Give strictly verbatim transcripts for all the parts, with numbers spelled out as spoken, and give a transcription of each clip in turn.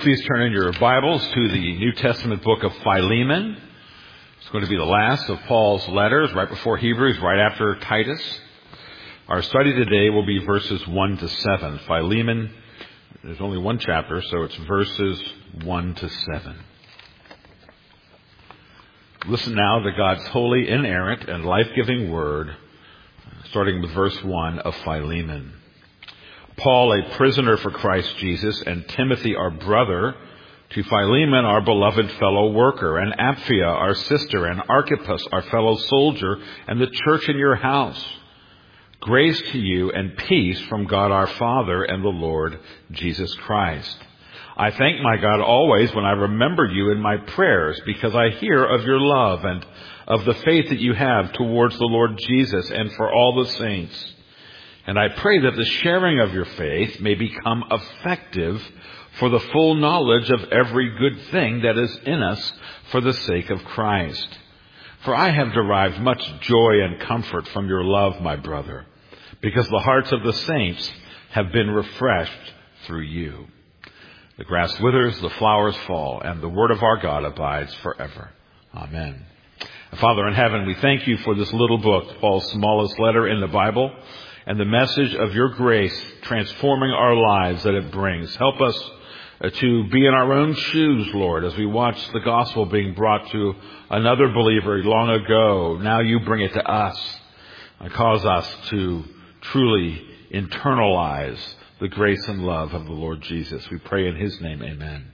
please turn in your Bibles to the New Testament book of Philemon. It's going to be the last of Paul's letters, right before Hebrews, right after Titus. Our study today will be verses one to seven. Philemon, there's only one chapter, so it's verses one to seven. Listen now to God's holy, inerrant, and life-giving word, starting with verse one of Philemon. Paul, a prisoner for Christ Jesus, and Timothy, our brother, to Philemon, our beloved fellow worker, and Apphia, our sister, and Archippus, our fellow soldier, and the church in your house. Grace to you and peace from God our Father and the Lord Jesus Christ. I thank my God always when I remember you in my prayers, because I hear of your love and of the faith that you have towards the Lord Jesus and for all the saints. And I pray that the sharing of your faith may become effective for the full knowledge of every good thing that is in us for the sake of Christ. For I have derived much joy and comfort from your love, my brother, because the hearts of the saints have been refreshed through you. The grass withers, the flowers fall, and the word of our God abides forever. Amen. Father in heaven, we thank you for this little book, Paul's smallest letter in the Bible, and the message of your grace transforming our lives that it brings. Help us to be in our own shoes, Lord, as we watch the gospel being brought to another believer long ago. Now you bring it to us. Cause us to truly internalize the grace and love of the Lord Jesus. We pray in his name, amen.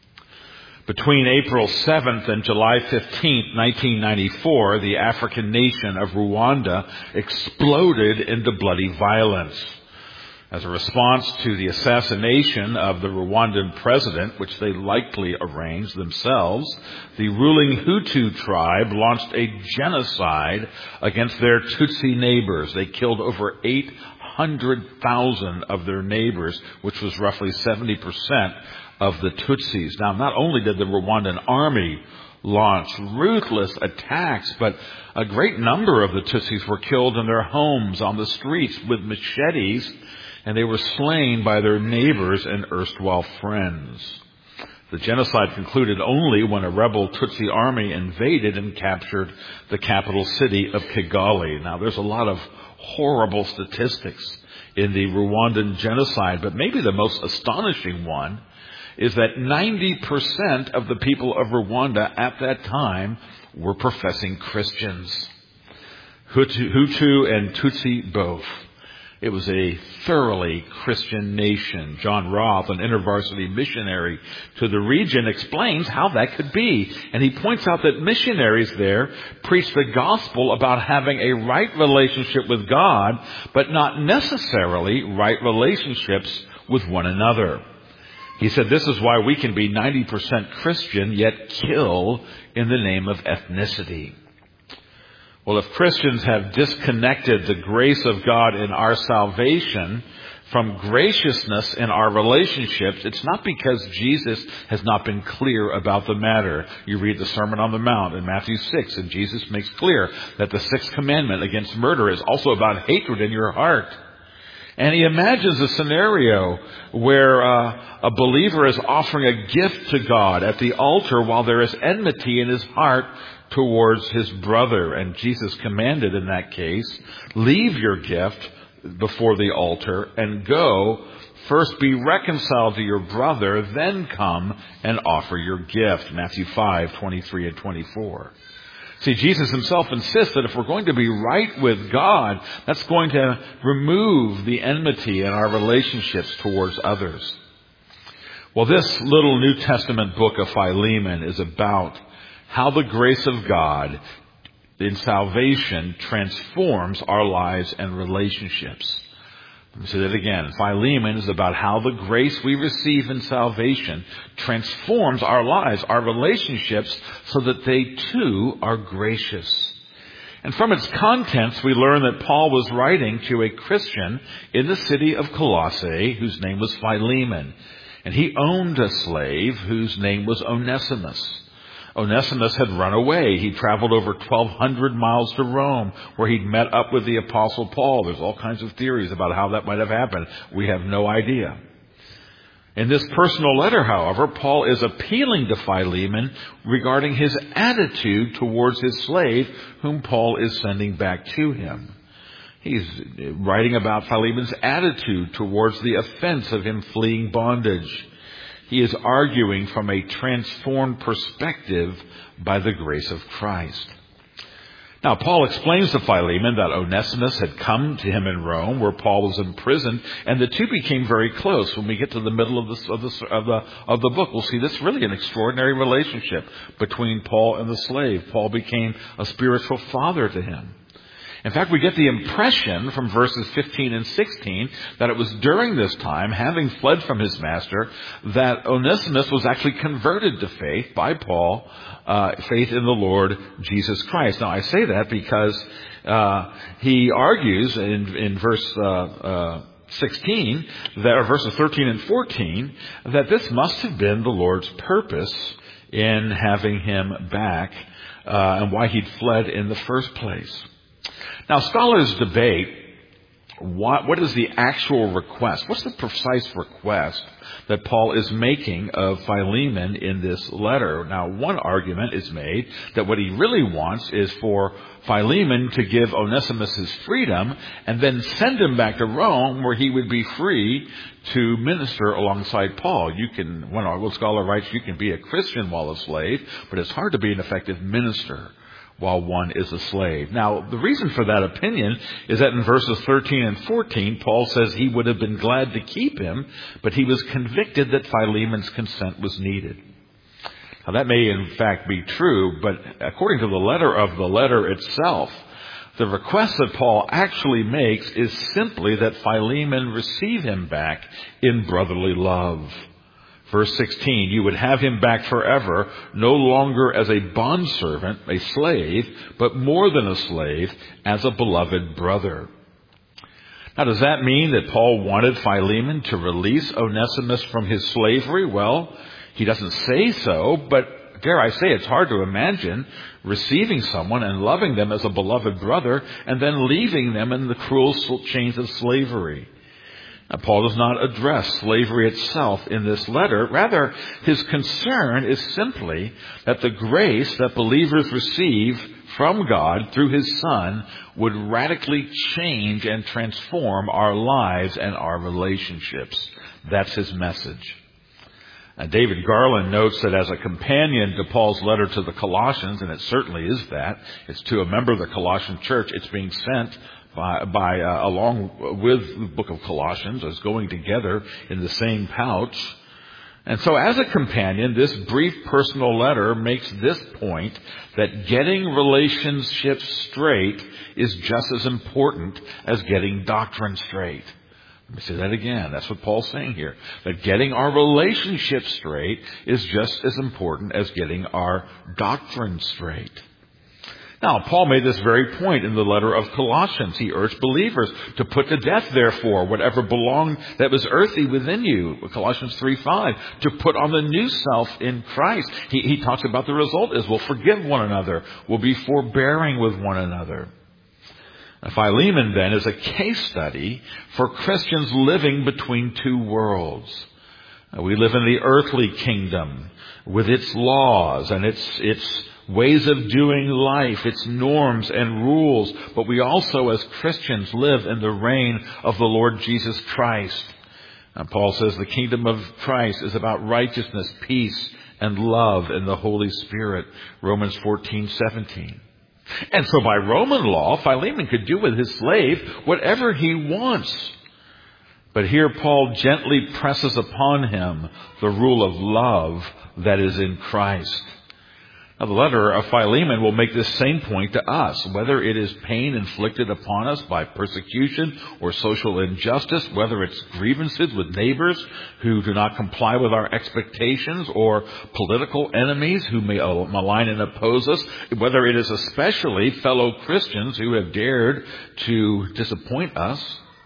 Between April seventh and July fifteenth, nineteen ninety-four, the African nation of Rwanda exploded into bloody violence. As a response to the assassination of the Rwandan president, which they likely arranged themselves, the ruling Hutu tribe launched a genocide against their Tutsi neighbors. They killed over eight hundred thousand of their neighbors, which was roughly seventy percent of the Tutsis. Now, not only did the Rwandan army launch ruthless attacks, but a great number of the Tutsis were killed in their homes, on the streets with machetes, and they were slain by their neighbors and erstwhile friends. The genocide concluded only when a rebel Tutsi army invaded and captured the capital city of Kigali. Now, there's a lot of horrible statistics in the Rwandan genocide, but maybe the most astonishing one is that ninety percent of the people of Rwanda at that time were professing Christians. Hutu, Hutu and Tutsi both. It was a thoroughly Christian nation. John Roth, an InterVarsity missionary to the region, explains how that could be. And he points out that missionaries there preach the gospel about having a right relationship with God, but not necessarily right relationships with one another. He said, this is why we can be ninety percent Christian, yet kill in the name of ethnicity. Well, if Christians have disconnected the grace of God in our salvation from graciousness in our relationships, it's not because Jesus has not been clear about the matter. You read the Sermon on the Mount in Matthew six, and Jesus makes clear that the sixth commandment against murder is also about hatred in your heart. And he imagines a scenario where uh, a believer is offering a gift to God at the altar while there is enmity in his heart towards his brother. And Jesus commanded in that case, leave your gift before the altar and go. First be reconciled to your brother, then come and offer your gift. Matthew five, twenty-three and twenty-four. See, Jesus himself insists that if we're going to be right with God, that's going to remove the enmity in our relationships towards others. Well, this little New Testament book of Philemon is about how the grace of God in salvation transforms our lives and relationships. Let me say that again. Philemon is about how the grace we receive in salvation transforms our lives, our relationships, so that they too are gracious. And from its contents, we learn that Paul was writing to a Christian in the city of Colossae whose name was Philemon. And he owned a slave whose name was Onesimus. Onesimus had run away. He traveled over twelve hundred miles to Rome, where he'd met up with the Apostle Paul. There's all kinds of theories about how that might have happened. We have no idea. In this personal letter, however, Paul is appealing to Philemon regarding his attitude towards his slave, whom Paul is sending back to him. He's writing about Philemon's attitude towards the offense of him fleeing bondage. He is arguing from a transformed perspective by the grace of Christ. Now, Paul explains to Philemon that Onesimus had come to him in Rome, where Paul was imprisoned, and the two became very close. When we get to the middle of, this, of, this, of, the, of the book, we'll see this really an extraordinary relationship between Paul and the slave. Paul became a spiritual father to him. In fact, we get the impression from verses fifteen and sixteen that it was during this time, having fled from his master, that Onesimus was actually converted to faith by Paul, uh, faith in the Lord Jesus Christ. Now, I say that because uh, he argues in, in verse uh, uh, sixteen, that, or verses thirteen and fourteen, that this must have been the Lord's purpose in having him back uh, and why he'd fled in the first place. Now, scholars debate what, what is the actual request. What's the precise request that Paul is making of Philemon in this letter? Now, one argument is made that what he really wants is for Philemon to give Onesimus his freedom and then send him back to Rome, where he would be free to minister alongside Paul. You can, one Bible scholar writes, you can be a Christian while a slave, but it's hard to be an effective minister while one is a slave. Now, the reason for that opinion is that in verses thirteen and fourteen, Paul says he would have been glad to keep him, but he was convicted that Philemon's consent was needed. Now, that may in fact be true, but according to the letter of the letter itself, the request that Paul actually makes is simply that Philemon receive him back in brotherly love. Verse sixteen, you would have him back forever, no longer as a bondservant, a slave, but more than a slave, as a beloved brother. Now, does that mean that Paul wanted Philemon to release Onesimus from his slavery? Well, he doesn't say so, but dare I say, it's hard to imagine receiving someone and loving them as a beloved brother and then leaving them in the cruel chains of slavery. Now, Paul does not address slavery itself in this letter. Rather, his concern is simply that the grace that believers receive from God through his Son would radically change and transform our lives and our relationships. That's his message. And David Garland notes that as a companion to Paul's letter to the Colossians, and it certainly is that, it's to a member of the Colossian church, it's being sent by, by uh, along with the book of Colossians, as going together in the same pouch. And so as a companion, this brief personal letter makes this point that getting relationships straight is just as important as getting doctrine straight. Let me say that again. That's what Paul's saying here. That getting our relationship straight is just as important as getting our doctrine straight. Now, Paul made this very point in the letter of Colossians. He urged believers to put to death, therefore, whatever belonged that was earthly within you. Colossians three five. To put on the new self in Christ. He, he talks about the result is we'll forgive one another. We'll be forbearing with one another. Now, Philemon, then, is a case study for Christians living between two worlds. Now, we live in the earthly kingdom with its laws and its its ways of doing life, its norms and rules. But we also, as Christians, live in the reign of the Lord Jesus Christ. And Paul says the kingdom of Christ is about righteousness, peace, and love in the Holy Spirit. Romans fourteen seventeen. And so by Roman law, Philemon could do with his slave whatever he wants. But here Paul gently presses upon him the rule of love that is in Christ. Now, the letter of Philemon will make this same point to us, whether it is pain inflicted upon us by persecution or social injustice, whether it's grievances with neighbors who do not comply with our expectations, or political enemies who may malign and oppose us, whether it is especially fellow Christians who have dared to disappoint us.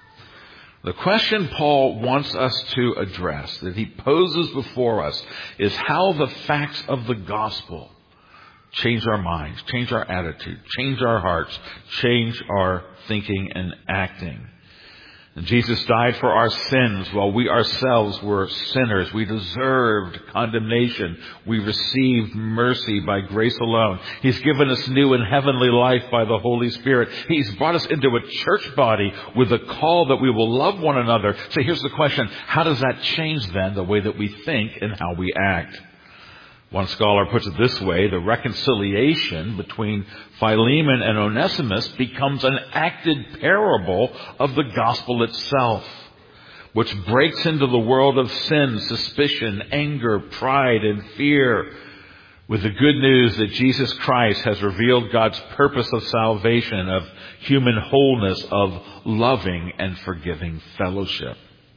The question Paul wants us to address, that he poses before us, is how the facts of the gospel change our minds, change our attitude, change our hearts, change our thinking and acting. And Jesus died for our sins while we ourselves were sinners. We deserved condemnation. We received mercy by grace alone. He's given us new and heavenly life by the Holy Spirit. He's brought us into a church body with a call that we will love one another. So here's the question. How does that change then the way that we think and how we act? One scholar puts it this way: the reconciliation between Philemon and Onesimus becomes an acted parable of the gospel itself, which breaks into the world of sin, suspicion, anger, pride, and fear with the good news that Jesus Christ has revealed God's purpose of salvation, of human wholeness, of loving and forgiving fellowship.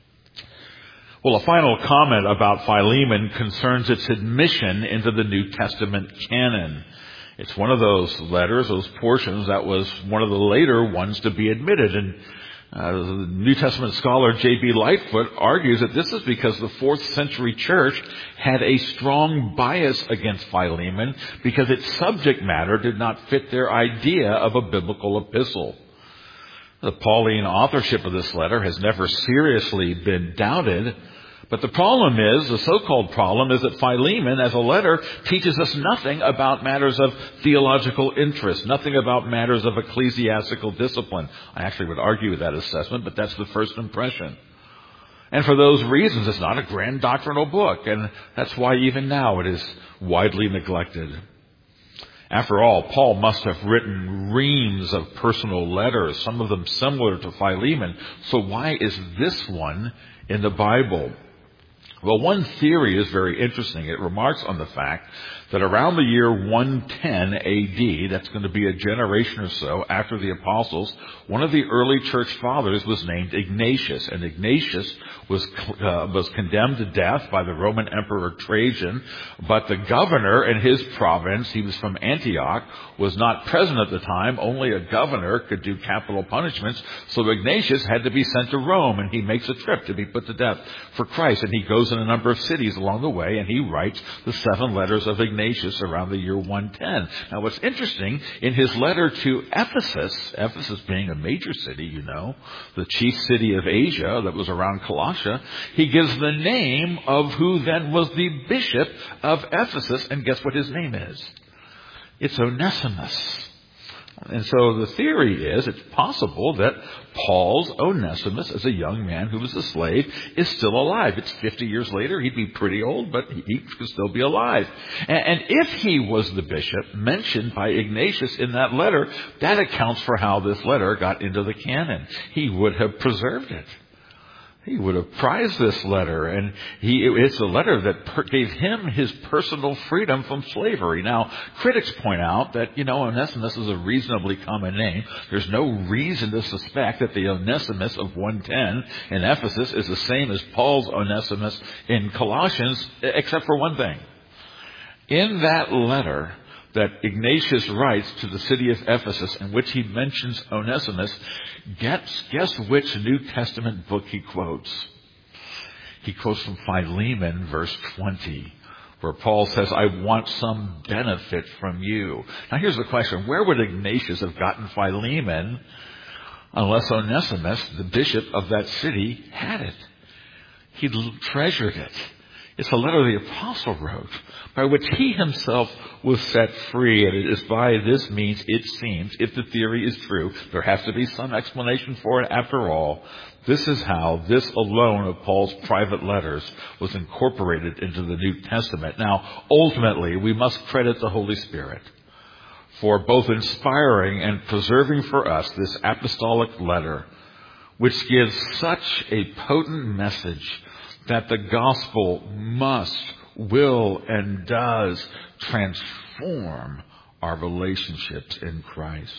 Well, a final comment about Philemon concerns its admission into the New Testament canon. It's one of those letters, those portions, that was one of the later ones to be admitted. And uh, the New Testament scholar J B Lightfoot argues that this is because the fourth century church had a strong bias against Philemon because its subject matter did not fit their idea of a biblical epistle. The Pauline authorship of this letter has never seriously been doubted. But the problem is, the so-called problem is that Philemon, as a letter, teaches us nothing about matters of theological interest, nothing about matters of ecclesiastical discipline. I actually would argue with that assessment, but that's the first impression. And for those reasons, it's not a grand doctrinal book, and that's why even now it is widely neglected. After all, Paul must have written reams of personal letters, some of them similar to Philemon. So why is this one in the Bible? Well, one theory is very interesting. It remarks on the fact that around the year one ten A D, that's going to be a generation or so after the apostles, one of the early church fathers was named Ignatius. And Ignatius was uh, was condemned to death by the Roman Emperor Trajan. But the governor in his province, he was from Antioch, was not present at the time. Only a governor could do capital punishments. So Ignatius had to be sent to Rome, and he makes a trip to be put to death for Christ. And he goes in a number of cities along the way, and he writes the seven letters of Ignatius around the year one ten. Now, what's interesting, in his letter to Ephesus, Ephesus being a major city, you know, the chief city of Asia that was around Colossia, he gives the name of who then was the bishop of Ephesus, and guess what his name is? It's Onesimus. And so the theory is, it's possible that Paul's Onesimus, as a young man who was a slave, is still alive. It's fifty years later. He'd be pretty old, but he could still be alive. And if he was the bishop mentioned by Ignatius in that letter, that accounts for how this letter got into the canon. He would have preserved it. He would have prized this letter, and he, it's a letter that per, gave him his personal freedom from slavery. Now, critics point out that, you know, Onesimus is a reasonably common name. There's no reason to suspect that the Onesimus of one ten in Ephesus is the same as Paul's Onesimus in Colossians, except for one thing. In that letter that Ignatius writes to the city of Ephesus, in which he mentions Onesimus, guess, guess which New Testament book he quotes? He quotes from Philemon, verse twenty, where Paul says, I want some benefit from you. Now here's the question. Where would Ignatius have gotten Philemon unless Onesimus, the bishop of that city, had it? He treasured it. It's a letter the apostle wrote, by which he himself was set free. And it is by this means, it seems, if the theory is true, there has to be some explanation for it after all. This is how this alone of Paul's private letters was incorporated into the New Testament. Now, ultimately, we must credit the Holy Spirit for both inspiring and preserving for us this apostolic letter, which gives such a potent message that the gospel must, will, and does transform our relationships in Christ.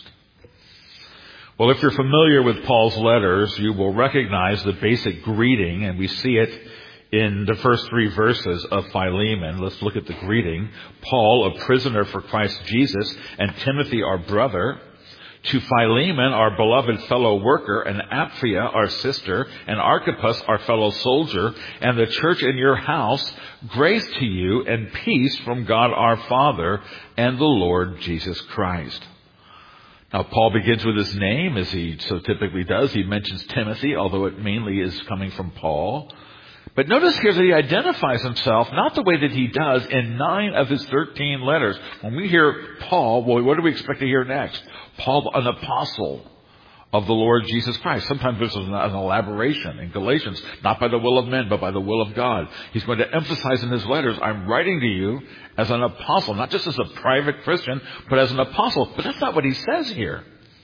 Well, if you're familiar with Paul's letters, you will recognize the basic greeting, and we see it in the first three verses of Philemon. Let's look at the greeting. Paul, a prisoner for Christ Jesus, and Timothy, our brother, to Philemon, our beloved fellow worker, and Apphia, our sister, and Archippus, our fellow soldier, and the church in your house, grace to you and peace from God our Father and the Lord Jesus Christ. Now, Paul begins with his name, as he so typically does. He mentions Timothy, although it mainly is coming from Paul. But notice here that he identifies himself not the way that he does in nine of his thirteen letters. When we hear Paul, well, what do we expect to hear next? Paul, an apostle of the Lord Jesus Christ. Sometimes there's an elaboration in Galatians, not by the will of men, but by the will of God. He's going to emphasize in his letters, I'm writing to you as an apostle, not just as a private Christian, but as an apostle. But that's not what he says here.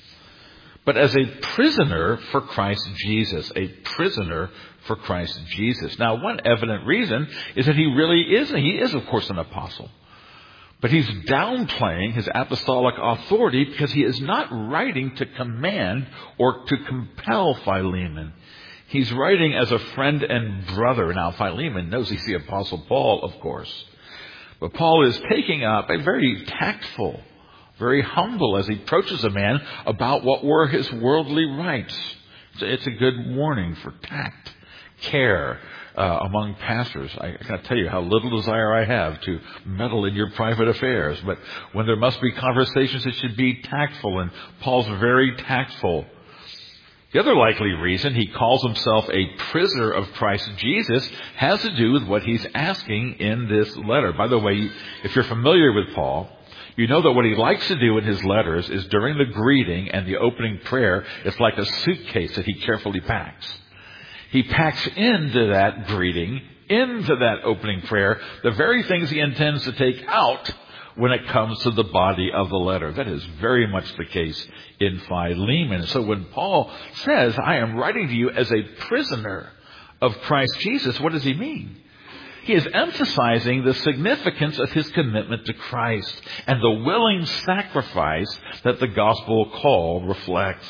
But as a prisoner for Christ Jesus, a prisoner for Christ Jesus. Now, one evident reason is that he really is, he is, of course, an apostle. But he's downplaying his apostolic authority because he is not writing to command or to compel Philemon. He's writing as a friend and brother. Now, Philemon knows he's the Apostle Paul, of course. But Paul is taking up a very tactful, very humble as he approaches a man about what were his worldly rights. It's a good warning for tact, care, Uh, among pastors. I, I got to tell you how little desire I have to meddle in your private affairs. But when there must be conversations, it should be tactful, and Paul's very tactful. The other likely reason he calls himself a prisoner of Christ Jesus has to do with what he's asking in this letter. By the way, if you're familiar with Paul, you know that what he likes to do in his letters is during the greeting and the opening prayer, it's like a suitcase that he carefully packs. He packs into that greeting, into that opening prayer, the very things he intends to take out when it comes to the body of the letter. That is very much the case in Philemon. So when Paul says, I am writing to you as a prisoner of Christ Jesus, what does he mean? He is emphasizing the significance of his commitment to Christ and the willing sacrifice that the gospel call reflects.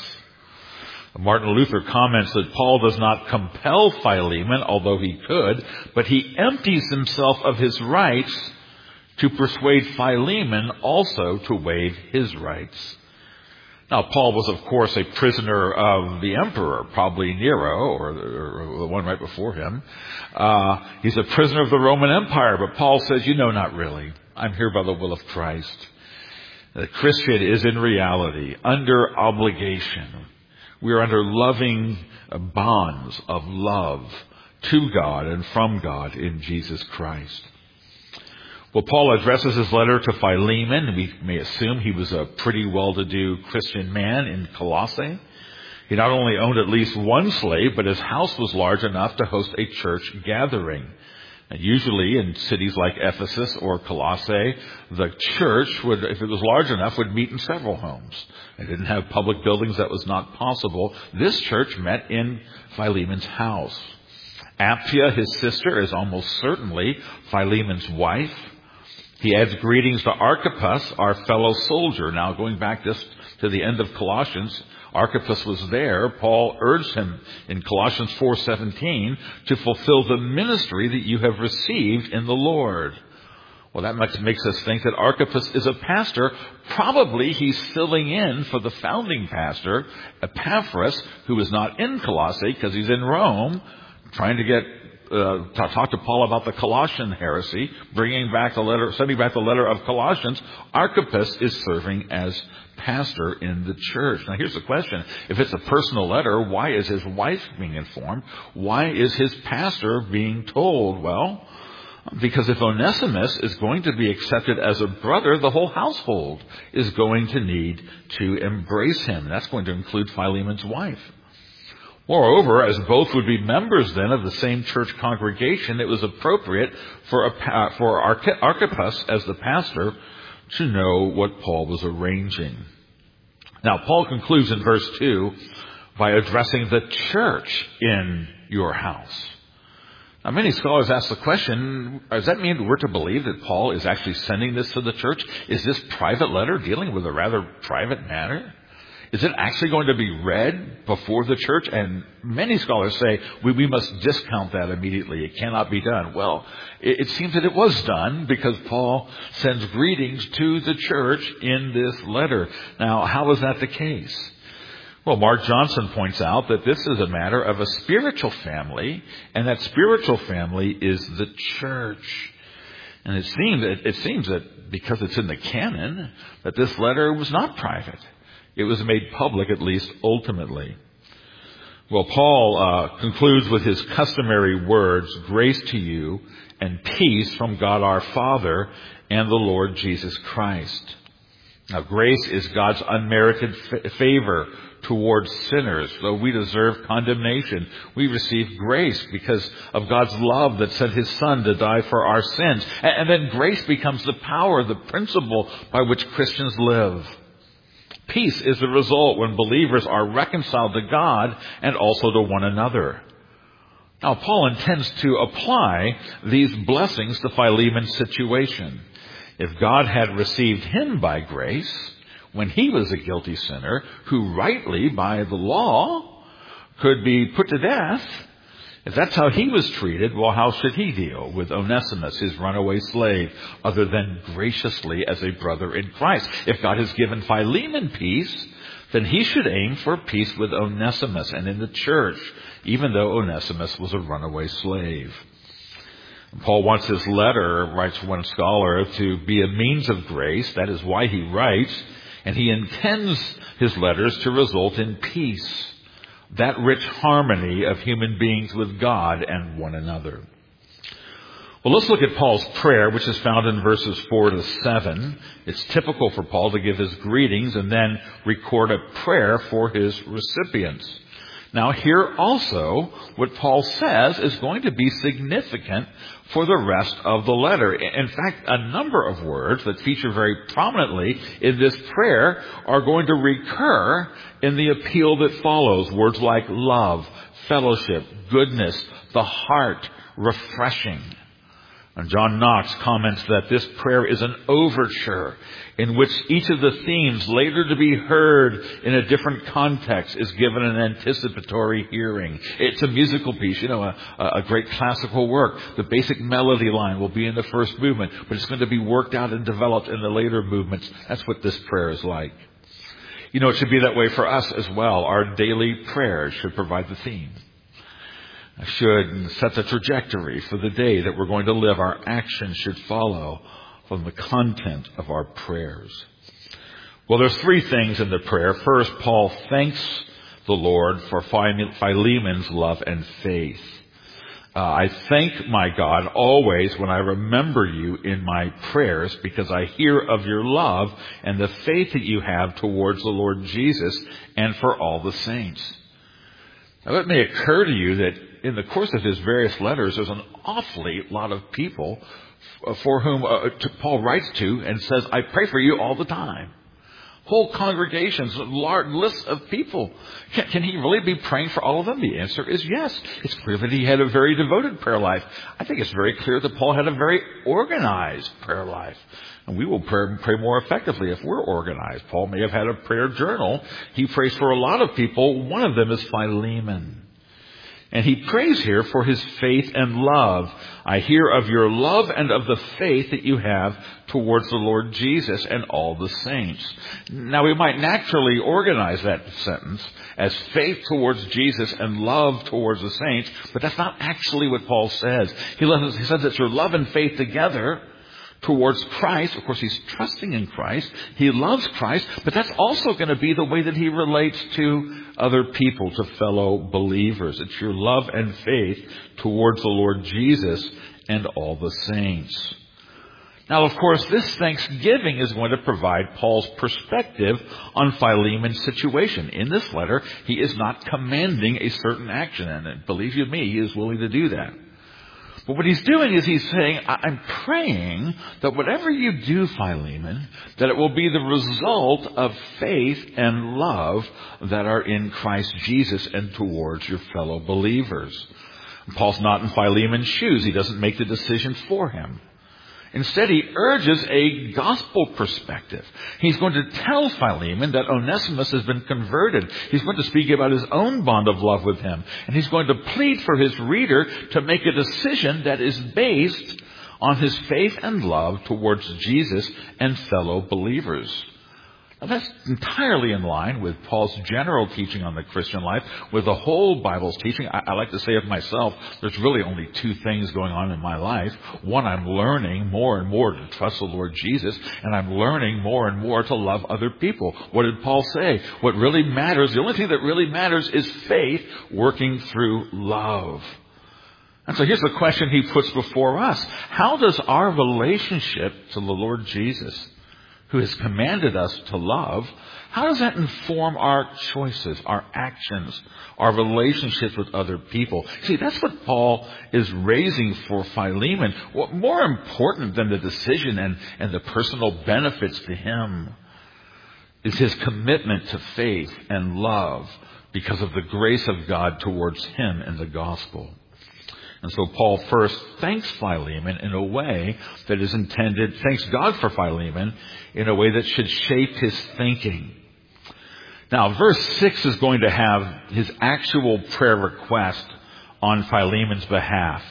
Martin Luther comments that Paul does not compel Philemon, although he could, but he empties himself of his rights to persuade Philemon also to waive his rights. Now, Paul was, of course, a prisoner of the emperor, probably Nero, or the, or the one right before him. Uh, he's a prisoner of the Roman Empire, but Paul says, you know, not really. I'm here by the will of Christ. The Christian is in reality under obligation. We are under loving bonds of love to God and from God in Jesus Christ. Well, Paul addresses his letter to Philemon. We may assume he was a pretty well-to-do Christian man in Colossae. He not only owned at least one slave, but his house was large enough to host a church gathering. And usually in cities like Ephesus or Colossae, the church would, if it was large enough, would meet in several homes. They didn't have public buildings. That was not possible. This church met in Philemon's house. Apphia, his sister, is almost certainly Philemon's wife. He adds greetings to Archippus, our fellow soldier. Now, going back just to the end of Colossians, Archippus was there. Paul urged him in Colossians four seventeen to fulfill the ministry that you have received in the Lord. Well, that makes us think that Archippus is a pastor. Probably he's filling in for the founding pastor, Epaphras, who is not in Colossae because he's in Rome, trying to get uh, to talk to Paul about the Colossian heresy, bringing back the letter, sending back the letter of Colossians. Archippus is serving as pastor in the church. Now, here's the question. If it's a personal letter, why is his wife being informed? Why is his pastor being told? Well, because if Onesimus is going to be accepted as a brother, the whole household is going to need to embrace him. That's going to include Philemon's wife. Moreover, as both would be members then of the same church congregation, it was appropriate for, a, for Archippus as the pastor to know what Paul was arranging. Now, Paul concludes in verse two by addressing the church in your house. Now, many scholars ask the question, does that mean we're to believe that Paul is actually sending this to the church? Is this private letter dealing with a rather private matter? Is it actually going to be read before the church? And many scholars say we, we must discount that immediately. It cannot be done. Well, it, it seems that it was done because Paul sends greetings to the church in this letter. Now, how is that the case? Well, Mark Johnson points out that this is a matter of a spiritual family, and that spiritual family is the church. And it seems, it, it seems that because it's in the canon, that this letter was not private. It was made public, at least ultimately. Well, Paul uh, concludes with his customary words, grace to you and peace from God our Father and the Lord Jesus Christ. Now, grace is God's unmerited f- favor towards sinners. Though we deserve condemnation, we receive grace because of God's love that sent His Son to die for our sins. And, and then grace becomes the power, the principle by which Christians live. Peace is the result when believers are reconciled to God and also to one another. Now, Paul intends to apply these blessings to Philemon's situation. If God had received him by grace when he was a guilty sinner who rightly, by the law, could be put to death, if that's how he was treated, well, how should he deal with Onesimus, his runaway slave, other than graciously as a brother in Christ? If God has given Philemon peace, then he should aim for peace with Onesimus and in the church, even though Onesimus was a runaway slave. Paul wants his letter, writes one scholar, to be a means of grace. That is why he writes, and he intends his letters to result in peace. That rich harmony of human beings with God and one another. Well, let's look at Paul's prayer, which is found in verses four to seven. It's typical for Paul to give his greetings and then record a prayer for his recipients. Now, here also, what Paul says is going to be significant for the rest of the letter. In fact, a number of words that feature very prominently in this prayer are going to recur in the appeal that follows. Words like love, fellowship, goodness, the heart, refreshing. And John Knox comments that this prayer is an overture in which each of the themes later to be heard in a different context is given an anticipatory hearing. It's a musical piece, you know, a, a great classical work. The basic melody line will be in the first movement, but it's going to be worked out and developed in the later movements. That's what this prayer is like. You know, it should be that way for us as well. Our daily prayers should provide the theme. Should set the trajectory for the day that we're going to live. Our actions should follow from the content of our prayers. Well, there's three things in the prayer. First, Paul thanks the Lord for Philemon's love and faith. Uh, I thank my God always when I remember you in my prayers because I hear of your love and the faith that you have towards the Lord Jesus and for all the saints. Now, it may occur to you that in the course of his various letters, there's an awfully lot of people for whom uh, Paul writes to and says, I pray for you all the time. Whole congregations, large lists of people. Can, can he really be praying for all of them? The answer is yes. It's clear that he had a very devoted prayer life. I think it's very clear that Paul had a very organized prayer life. And we will pray, pray more effectively if we're organized. Paul may have had a prayer journal. He prays for a lot of people. One of them is Philemon. And he prays here for his faith and love. I hear of your love and of the faith that you have towards the Lord Jesus and all the saints. Now, we might naturally organize that sentence as faith towards Jesus and love towards the saints, but that's not actually what Paul says. He, loves, he says it's your love and faith together towards Christ. Of course, he's trusting in Christ. He loves Christ, but that's also going to be the way that he relates to other people, to fellow believers. It's your love and faith towards the Lord Jesus and all the saints. Now, of course, this thanksgiving is going to provide Paul's perspective on Philemon's situation. In this letter, he is not commanding a certain action, and believe you me, he is willing to do that. But what he's doing is he's saying, I'm praying that whatever you do, Philemon, that it will be the result of faith and love that are in Christ Jesus and towards your fellow believers. Paul's not in Philemon's shoes. He doesn't make the decision for him. Instead, he urges a gospel perspective. He's going to tell Philemon that Onesimus has been converted. He's going to speak about his own bond of love with him. And he's going to plead for his reader to make a decision that is based on his faith and love towards Jesus and fellow believers. Now, that's entirely in line with Paul's general teaching on the Christian life, with the whole Bible's teaching. I, I like to say of myself, there's really only two things going on in my life. One, I'm learning more and more to trust the Lord Jesus, and I'm learning more and more to love other people. What did Paul say? What really matters, the only thing that really matters is faith working through love. And so here's the question he puts before us. How does our relationship to the Lord Jesus, who has commanded us to love, how does that inform our choices, our actions, our relationships with other people? See, that's what Paul is raising for Philemon. What more important than the decision and, and the personal benefits to him is his commitment to faith and love because of the grace of God towards him in the gospel. And so Paul first thanks Philemon in a way that is intended, thanks God for Philemon, in a way that should shape his thinking. Now, verse six is going to have his actual prayer request on Philemon's behalf.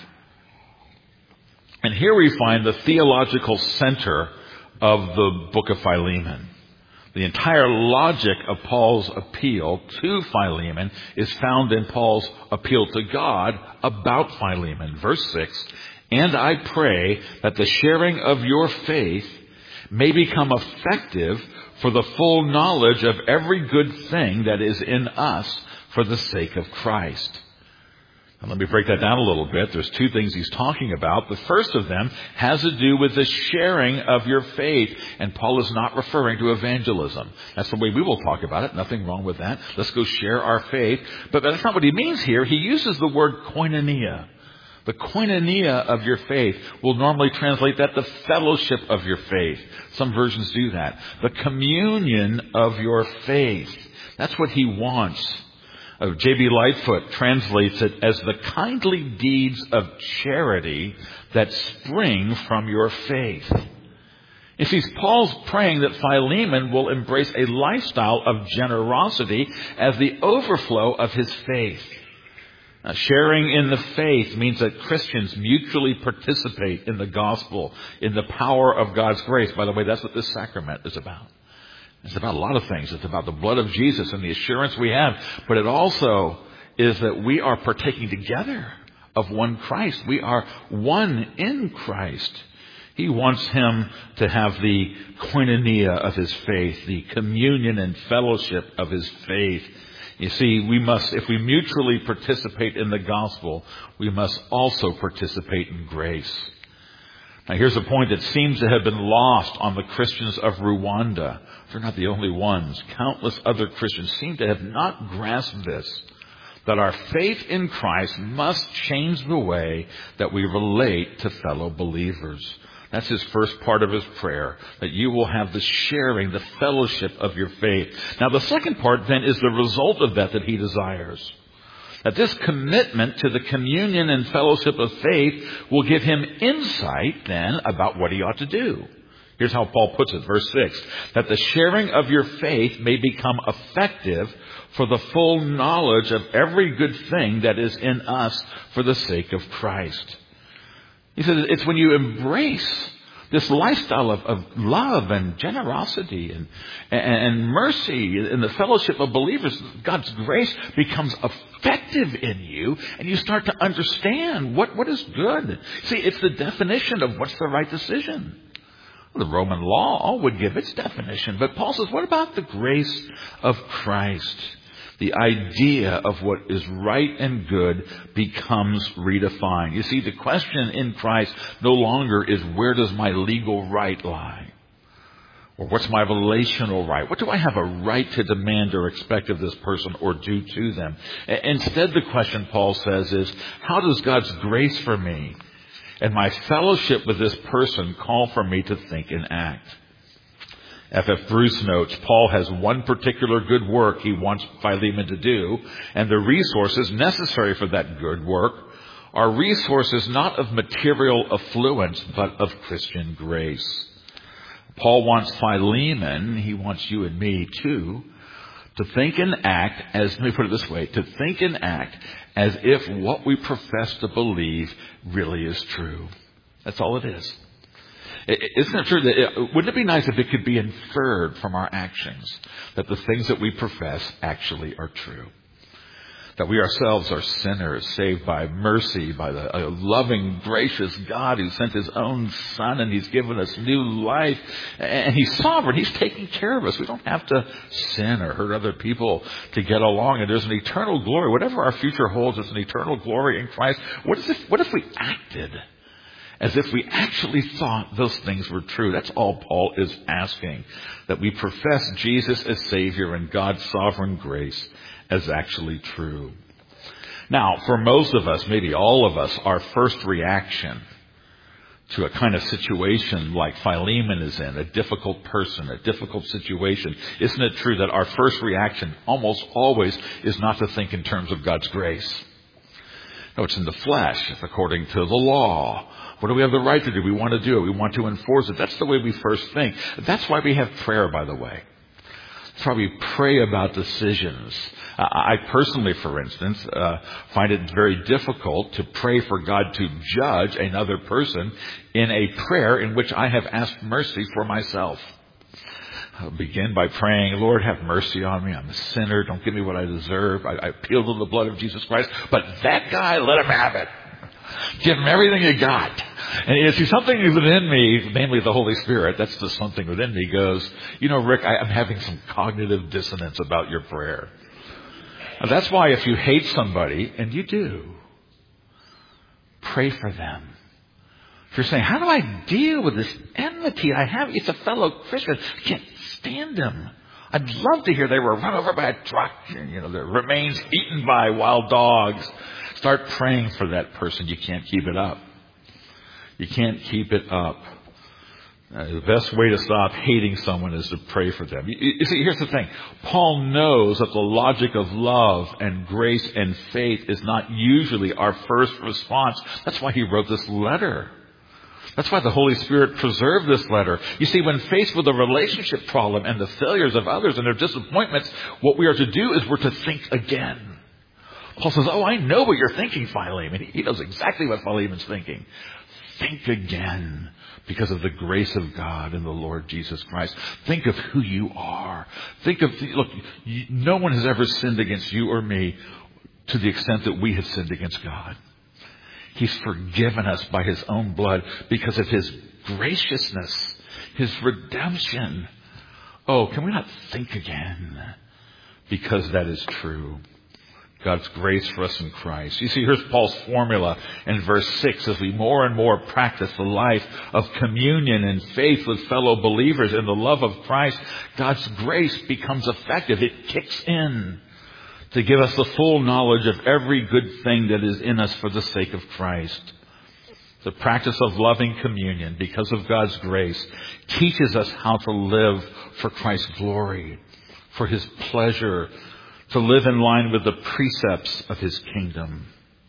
And here we find the theological center of the book of Philemon. The entire logic of Paul's appeal to Philemon is found in Paul's appeal to God about Philemon. Verse six, and I pray that the sharing of your faith may become effective for the full knowledge of every good thing that is in us for the sake of Christ. And let me break that down a little bit. There's two things he's talking about. The first of them has to do with the sharing of your faith. And Paul is not referring to evangelism. That's the way we will talk about it. Nothing wrong with that. Let's go share our faith. But that's not what he means here. He uses the word koinonia. The koinonia of your faith will normally translate that the fellowship of your faith. Some versions do that. The communion of your faith. That's what he wants. J B Lightfoot translates it as the kindly deeds of charity that spring from your faith. You see, Paul's praying that Philemon will embrace a lifestyle of generosity as the overflow of his faith. Now, sharing in the faith means that Christians mutually participate in the gospel, in the power of God's grace. By the way, that's what this sacrament is about. It's about a lot of things. It's about the blood of Jesus and the assurance we have. But it also is that we are partaking together of one Christ. We are one in Christ. He wants him to have the koinonia of his faith, the communion and fellowship of his faith. You see, we must, if we mutually participate in the gospel, we must also participate in grace. Now, here's a point that seems to have been lost on the Christians of Rwanda. They're not the only ones. Countless other Christians seem to have not grasped this, that our faith in Christ must change the way that we relate to fellow believers. That's his first part of his prayer, that you will have the sharing, the fellowship of your faith. Now, the second part then is the result of that that he desires. That this commitment to the communion and fellowship of faith will give him insight then about what he ought to do. Here's how Paul puts it, verse six, that the sharing of your faith may become effective for the full knowledge of every good thing that is in us for the sake of Christ. He says it's when you embrace this lifestyle of, of love and generosity and, and, and mercy in the fellowship of believers, God's grace becomes effective in you, and you start to understand what, what is good. See, it's the definition of what's the right decision. The Roman law all would give its definition. But Paul says, what about the grace of Christ? The idea of what is right and good becomes redefined. You see, the question in Christ no longer is, where does my legal right lie? Or what's my relational right? What do I have a right to demand or expect of this person or do to them? Instead, the question, Paul says, is, how does God's grace for me and my fellowship with this person call for me to think and act? F F Bruce notes, Paul has one particular good work he wants Philemon to do, and the resources necessary for that good work are resources not of material affluence, but of Christian grace. Paul wants Philemon, he wants you and me too, to think and act as, let me put it this way, to think and act as if what we profess to believe really is true. That's all it is. Isn't it true that it, wouldn't it be nice if it could be inferred from our actions that the things that we profess actually are true? That we ourselves are sinners saved by mercy, by the a loving, gracious God who sent His own Son, and He's given us new life. And He's sovereign. He's taking care of us. We don't have to sin or hurt other people to get along. And there's an eternal glory. Whatever our future holds, there's an eternal glory in Christ. What is if, what if we acted as if we actually thought those things were true? That's all Paul is asking. That we profess Jesus as Savior and God's sovereign grace as actually true. Now, for most of us, maybe all of us, our first reaction to a kind of situation like Philemon is in, a difficult person, a difficult situation, isn't it true that our first reaction almost always is not to think in terms of God's grace? No, it's in the flesh. It's according to the law. What do we have the right to do? We want to do it. We want to enforce it. That's the way we first think. That's why we have prayer, by the way. That's why we pray about decisions. Uh, I personally, for instance, uh, find it very difficult to pray for God to judge another person in a prayer in which I have asked mercy for myself. I'll begin by praying, Lord, have mercy on me. I'm a sinner. Don't give me what I deserve. I, I appeal to the blood of Jesus Christ. But that guy, let him have it. Give him everything you got. And you see, something within me, namely the Holy Spirit, that's just something within me, goes, you know, Rick, I, I'm having some cognitive dissonance about your prayer. And that's why if you hate somebody, and you do, pray for them. If you're saying, how do I deal with this enmity I have? It's a fellow Christian. I can't stand him. I'd love to hear they were run over by a truck, and, you know, their remains eaten by wild dogs. Start praying for that person. You can't keep it up. You can't keep it up. Uh, the best way to stop hating someone is to pray for them. You, you see, here's the thing. Paul knows that the logic of love and grace and faith is not usually our first response. That's why he wrote this letter. That's why the Holy Spirit preserved this letter. You see, when faced with a relationship problem and the failures of others and their disappointments, what we are to do is we're to think again. Paul says, oh, I know what you're thinking, Philemon. He knows exactly what Philemon's thinking. Think again because of the grace of God in the Lord Jesus Christ. Think of who you are. Think of, look, no one has ever sinned against you or me to the extent that we have sinned against God. He's forgiven us by His own blood because of His graciousness, His redemption. Oh, can we not think again? Because that is true. God's grace for us in Christ. You see, here's Paul's formula in verse six as we more and more practice the life of communion and faith with fellow believers in the love of Christ. God's grace becomes effective. It kicks in to give us the full knowledge of every good thing that is in us for the sake of Christ. The practice of loving communion because of God's grace teaches us how to live for Christ's glory, for His pleasure, to live in line with the precepts of His kingdom.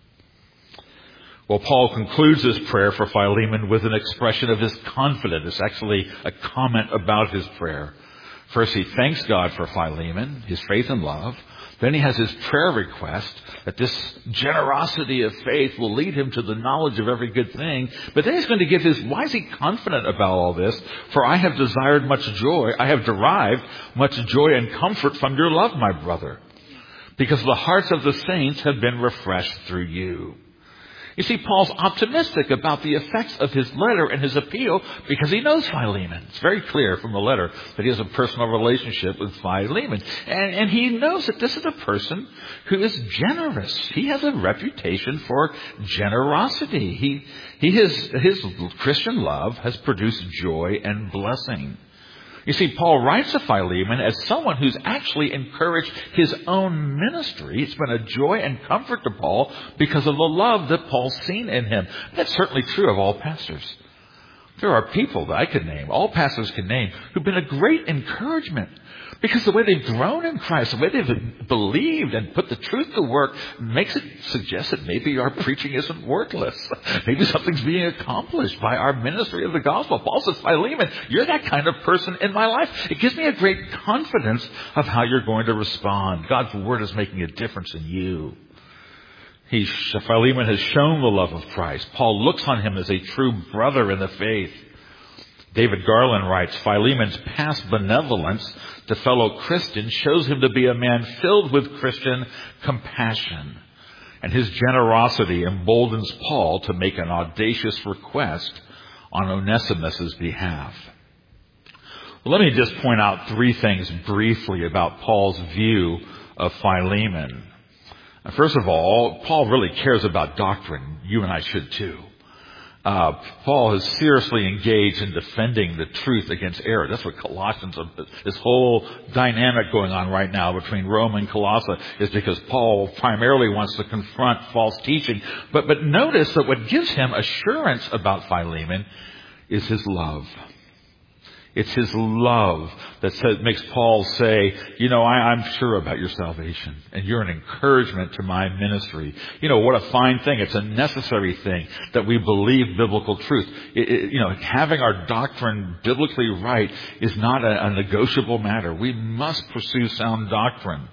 Well, Paul concludes his prayer for Philemon with an expression of his confidence. It's actually a comment about his prayer. First, he thanks God for Philemon, his faith and love. Then he has his prayer request that this generosity of faith will lead him to the knowledge of every good thing. But then he's going to give his, why is he confident about all this? For I have desired much joy. I have derived much joy and comfort from your love, my brother, because the hearts of the saints have been refreshed through you. You see, Paul's optimistic about the effects of his letter and his appeal because he knows Philemon. It's very clear from the letter that he has a personal relationship with Philemon. And, and he knows that this is a person who is generous. He has a reputation for generosity. He, he has, his Christian love has produced joy and blessing. You see, Paul writes to Philemon as someone who's actually encouraged his own ministry. It's been a joy and comfort to Paul because of the love that Paul's seen in him. That's certainly true of all pastors. There are people that I could name, all pastors can name, who've been a great encouragement because the way they've grown in Christ, the way they've believed and put the truth to work makes it suggest that maybe our preaching isn't worthless. Maybe something's being accomplished by our ministry of the gospel. Paul says, Philemon, you're that kind of person in my life. It gives me a great confidence of how you're going to respond. God's word is making a difference in you. He, Philemon has shown the love of Christ. Paul looks on him as a true brother in the faith. David Garland writes, Philemon's past benevolence to fellow Christians shows him to be a man filled with Christian compassion. And his generosity emboldens Paul to make an audacious request on Onesimus' behalf. Well, let me just point out three things briefly about Paul's view of Philemon. First of all, Paul really cares about doctrine. You and I should too. Uh, Paul is seriously engaged in defending the truth against error. That's what Colossians, this whole dynamic going on right now between Rome and Colossae is because Paul primarily wants to confront false teaching. But, but notice that what gives him assurance about Philemon is his love. It's his love that says, makes Paul say, you know, I, I'm sure about your salvation, and you're an encouragement to my ministry. You know, what a fine thing. It's a necessary thing that we believe biblical truth. It, it, you know, having our doctrine biblically right is not a, a negotiable matter. We must pursue sound doctrine.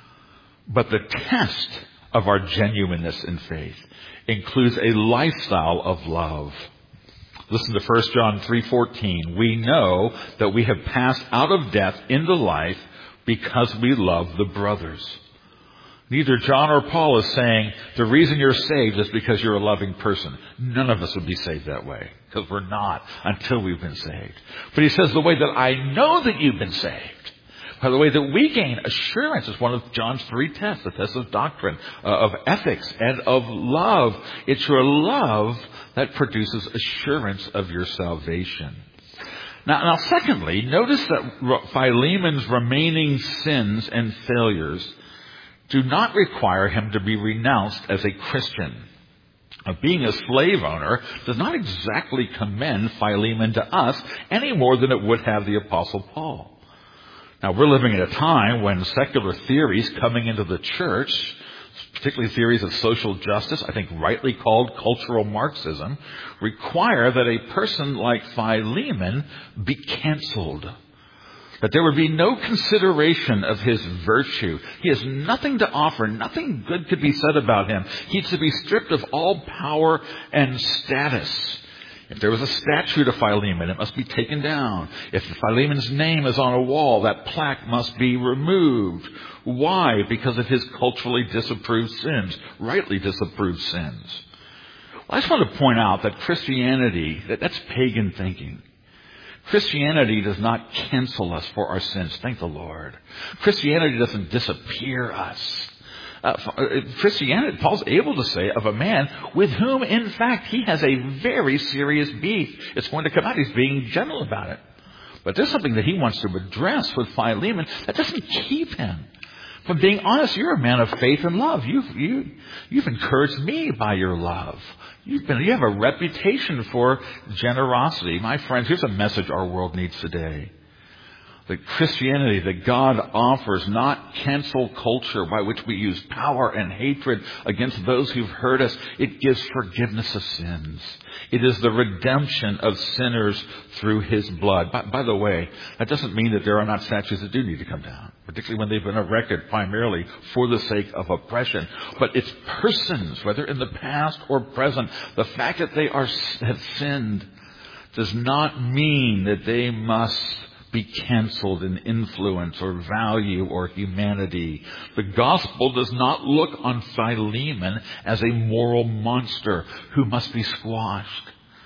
But the test of our genuineness in faith includes a lifestyle of love. Listen to First John three fourteen. We know that we have passed out of death into life because we love the brothers. Neither John or Paul is saying the reason you're saved is because you're a loving person. None of us would be saved that way because we're not until we've been saved. But he says the way that I know that you've been saved, by the way that we gain assurance, is one of John's three tests, the test of doctrine, uh, of ethics, and of love. It's your love that produces assurance of your salvation. Now, now, secondly, notice that Philemon's remaining sins and failures do not require him to be renounced as a Christian. Now, being a slave owner does not exactly commend Philemon to us any more than it would have the Apostle Paul. Now, we're living at a time when secular theories coming into the church, particularly theories of social justice, I think rightly called cultural Marxism, require that a person like Philemon be canceled. That there would be no consideration of his virtue. He has nothing to offer. Nothing good could be said about him. He's to be stripped of all power and status. If there was a statue to Philemon, it must be taken down. If Philemon's name is on a wall, that plaque must be removed. Why? Because of his culturally disapproved sins, rightly disapproved sins. Well, I just want to point out that Christianity, that, that's pagan thinking. Christianity does not cancel us for our sins, thank the Lord. Christianity doesn't disappear us. Uh, Christianity, Paul's able to say of a man with whom, in fact, he has a very serious beef. It's going to come out. He's being gentle about it. But there's something that he wants to address with Philemon that doesn't keep him from being honest. You're a man of faith and love. You've, you, you've encouraged me by your love. You've been, you have a reputation for generosity. My friends, here's a message our world needs today. That Christianity that God offers, not cancel culture by which we use power and hatred against those who've hurt us. It gives forgiveness of sins. It is the redemption of sinners through His blood. By, by the way, that doesn't mean that there are not statues that do need to come down, particularly when they've been erected primarily for the sake of oppression. But it's persons, whether in the past or present. The fact that they are have sinned does not mean that they must be canceled in influence or value or humanity. The gospel does not look on Philemon as a moral monster who must be squashed.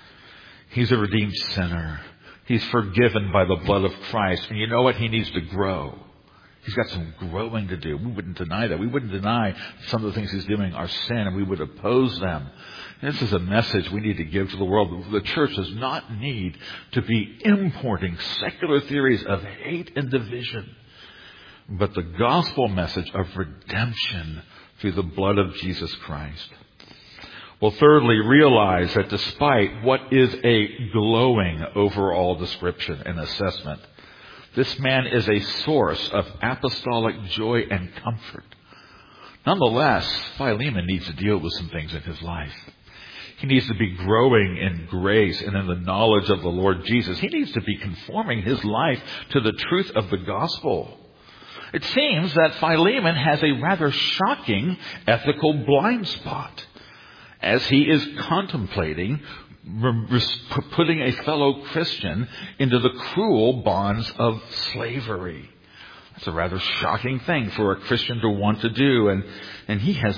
He's a redeemed sinner. He's forgiven by the blood of Christ. And you know what? He needs to grow. He's got some growing to do. We wouldn't deny that. We wouldn't deny some of the things he's doing are sin, and we would oppose them. This is a message we need to give to the world. The church does not need to be importing secular theories of hate and division, but the gospel message of redemption through the blood of Jesus Christ. Well, thirdly, realize that despite what is a glowing overall description and assessment, this man is a source of apostolic joy and comfort. Nonetheless, Philemon needs to deal with some things in his life. He needs to be growing in grace and in the knowledge of the Lord Jesus. He needs to be conforming his life to the truth of the gospel. It seems that Philemon has a rather shocking ethical blind spot as he is contemplating putting a fellow Christian into the cruel bonds of slavery. That's a rather shocking thing for a Christian to want to do, and, and he has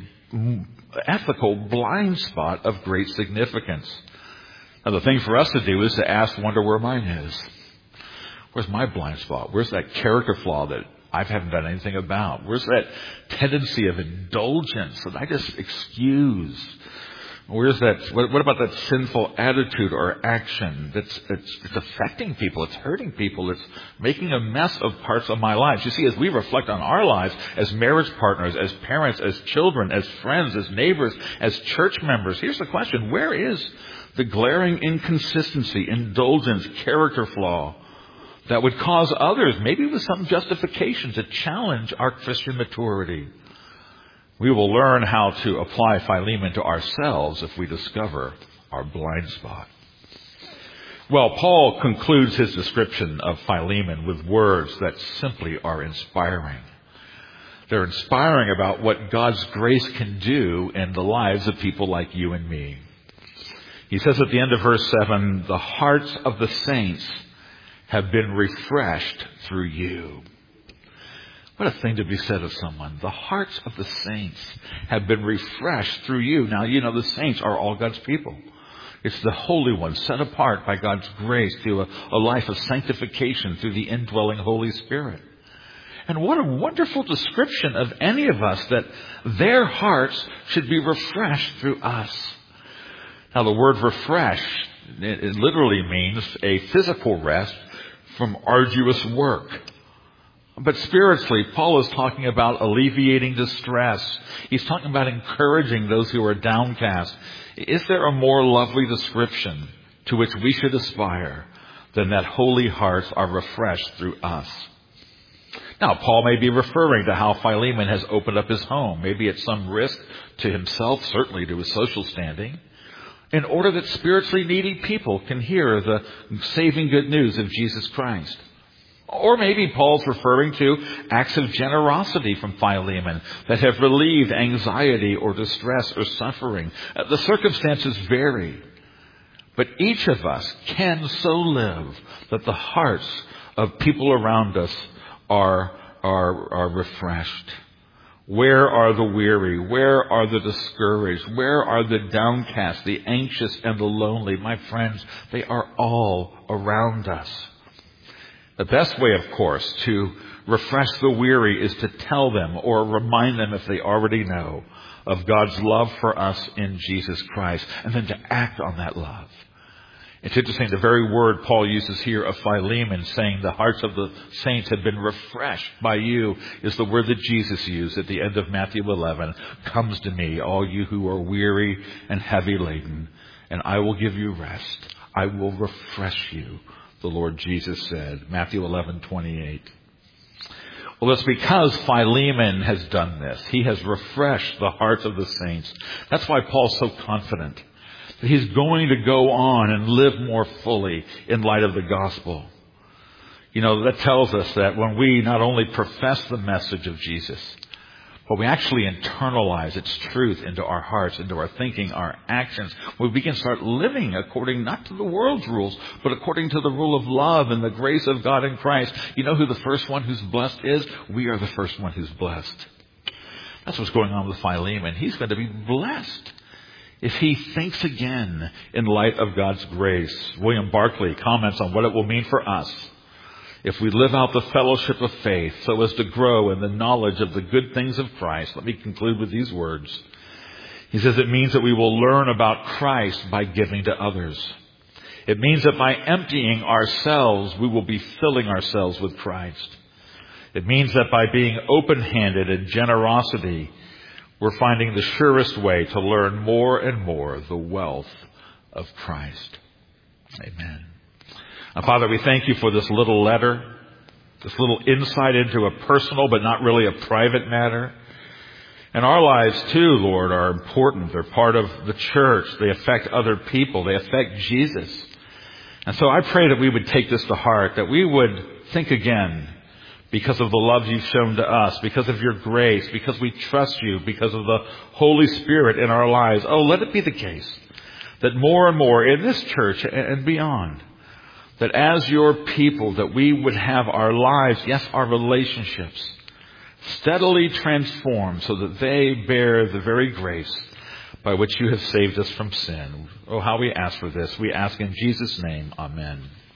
a ethical blind spot of great significance. Now, the thing for us to do is to ask, wonder where mine is. Where's my blind spot? Where's that character flaw that I haven't done anything about? Where's that tendency of indulgence that I just excuse? Where's that? What, what about that sinful attitude or action that's it's, it's affecting people? It's hurting people. It's making a mess of parts of my life. You see, as we reflect on our lives as marriage partners, as parents, as children, as friends, as neighbors, as church members, here's the question: where is the glaring inconsistency, indulgence, character flaw that would cause others, maybe with some justification, to challenge our Christian maturity? We will learn how to apply Philemon to ourselves if we discover our blind spot. Well, Paul concludes his description of Philemon with words that simply are inspiring. They're inspiring about what God's grace can do in the lives of people like you and me. He says at the end of verse seven, the hearts of the saints have been refreshed through you. What a thing to be said of someone. The hearts of the saints have been refreshed through you. Now, you know, the saints are all God's people. It's the holy ones set apart by God's grace through a, a life of sanctification through the indwelling Holy Spirit. And what a wonderful description of any of us, that their hearts should be refreshed through us. Now, the word refresh, it, it literally means a physical rest from arduous work. But spiritually, Paul is talking about alleviating distress. He's talking about encouraging those who are downcast. Is there a more lovely description to which we should aspire than that holy hearts are refreshed through us? Now, Paul may be referring to how Philemon has opened up his home, maybe at some risk to himself, certainly to his social standing, in order that spiritually needy people can hear the saving good news of Jesus Christ. Or maybe Paul's referring to acts of generosity from Philemon that have relieved anxiety or distress or suffering. The circumstances vary. But each of us can so live that the hearts of people around us are, are, are refreshed. Where are the weary? Where are the discouraged? Where are the downcast, the anxious, and the lonely? My friends, they are all around us. The best way, of course, to refresh the weary is to tell them or remind them, if they already know, of God's love for us in Jesus Christ, and then to act on that love. It's interesting, the very word Paul uses here of Philemon, saying the hearts of the saints have been refreshed by you, is the word that Jesus used at the end of Matthew eleven. Comes to me, all you who are weary and heavy laden, and I will give you rest. I will refresh you, the Lord Jesus said. Matthew eleven twenty-eight. Well, it's because Philemon has done this. He has refreshed the hearts of the saints. That's why Paul's so confident that he's going to go on and live more fully in light of the gospel. You know, that tells us that when we not only profess the message of Jesus, but we actually internalize its truth into our hearts, into our thinking, our actions, we begin to start living according not to the world's rules, but according to the rule of love and the grace of God in Christ. You know who the first one who's blessed is? We are the first one who's blessed. That's what's going on with Philemon. He's going to be blessed if he thinks again in light of God's grace. William Barclay comments on what it will mean for us if we live out the fellowship of faith so as to grow in the knowledge of the good things of Christ. Let me conclude with these words. He says it means that we will learn about Christ by giving to others. It means that by emptying ourselves, we will be filling ourselves with Christ. It means that by being open-handed in generosity, we're finding the surest way to learn more and more the wealth of Christ. Amen. Now, Father, we thank you for this little letter, this little insight into a personal but not really a private matter. And our lives, too, Lord, are important. They're part of the church. They affect other people. They affect Jesus. And so I pray that we would take this to heart, that we would think again, because of the love you've shown to us, because of your grace, because we trust you, because of the Holy Spirit in our lives. Oh, let it be the case that more and more in this church and beyond, that as your people, that we would have our lives, yes, our relationships, steadily transformed so that they bear the very grace by which you have saved us from sin. Oh, how we ask for this. We ask in Jesus' name. Amen.